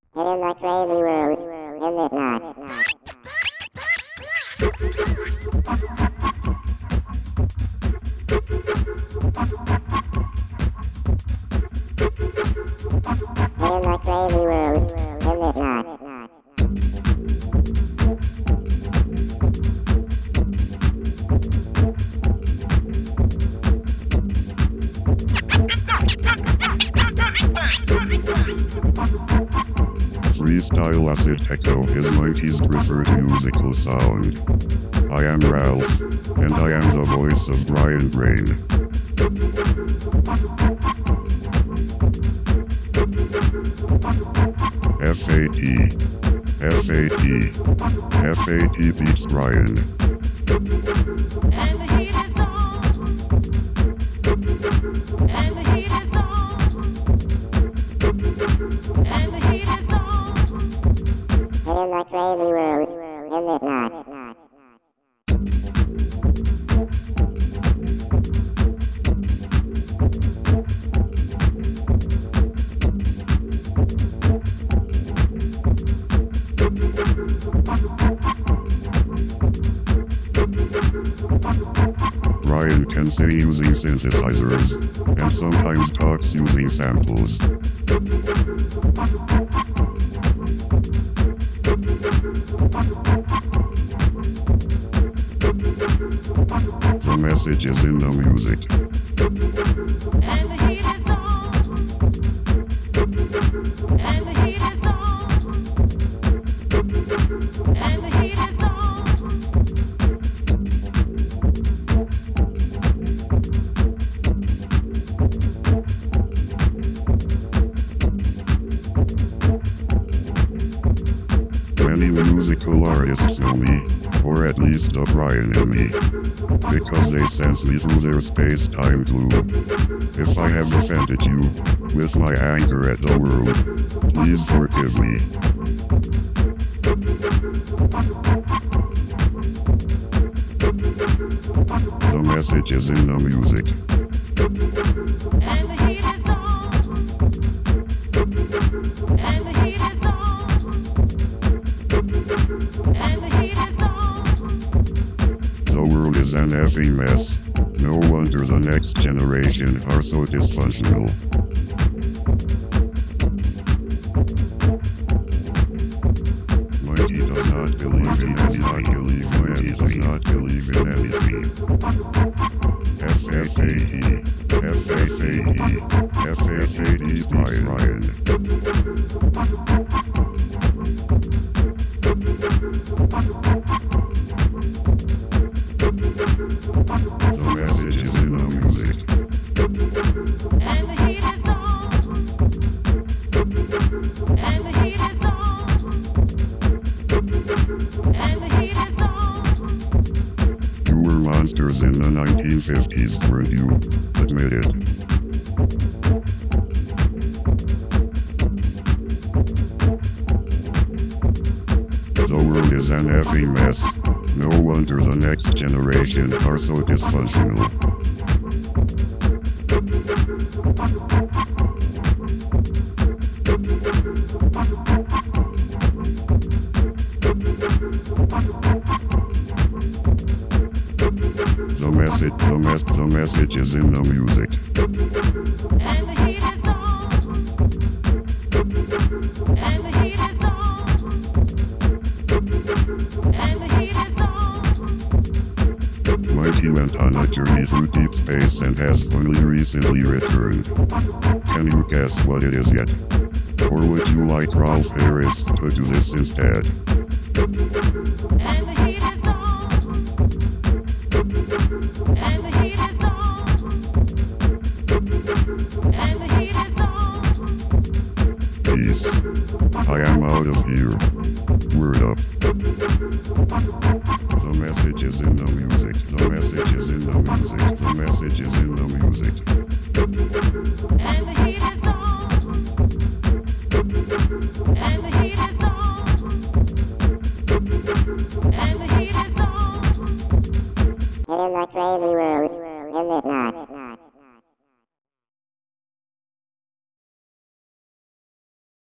It is a crazy world, is it not? It is a crazy world, is it not? Freestyle acid techno is 90s preferred musical sound. I am Ralph, and I am the voice of Brian Brain. FAT, FAT beats Brian. And the heat is on. And the heat is on. And the heat is on. It is a crazy world, is it not? Brian can sing using synthesizers, and sometimes talks using samples. The message is in the music. And the heat is on. And the heat is on. And the heat is on. Many musical artists know me, or at least the Brian in me, because they sense me through their space-time glue. If I have offended you with my anger at the world, please forgive me. The message is in the music. And the heat is on. And the heat is on. And the heat is on. The world is an effing mess. No wonder the next generation are so dysfunctional. Mikey does not believe in anything. Mikey does not believe in anything. FAT, FAT, Brian. The message is in the music. And the heat is on. And the heat is on. And the heat is on. You were monsters in the 1950s, weren't you? Admit it. The world is an effing mess. No wonder the next generation are so dysfunctional. The message is in the music. And the heat is on. And the heat is on. And the heat is on. Mikey went on a journey through deep space and has only recently returned. Can you guess what it is yet? Or would you like Ralph Harris to do this instead? And the heat is on. And the heat is on. And the heat is on. Peace. I am out of here. Word up. The message is in the music. The message is in the music. The message is in the music. And the heat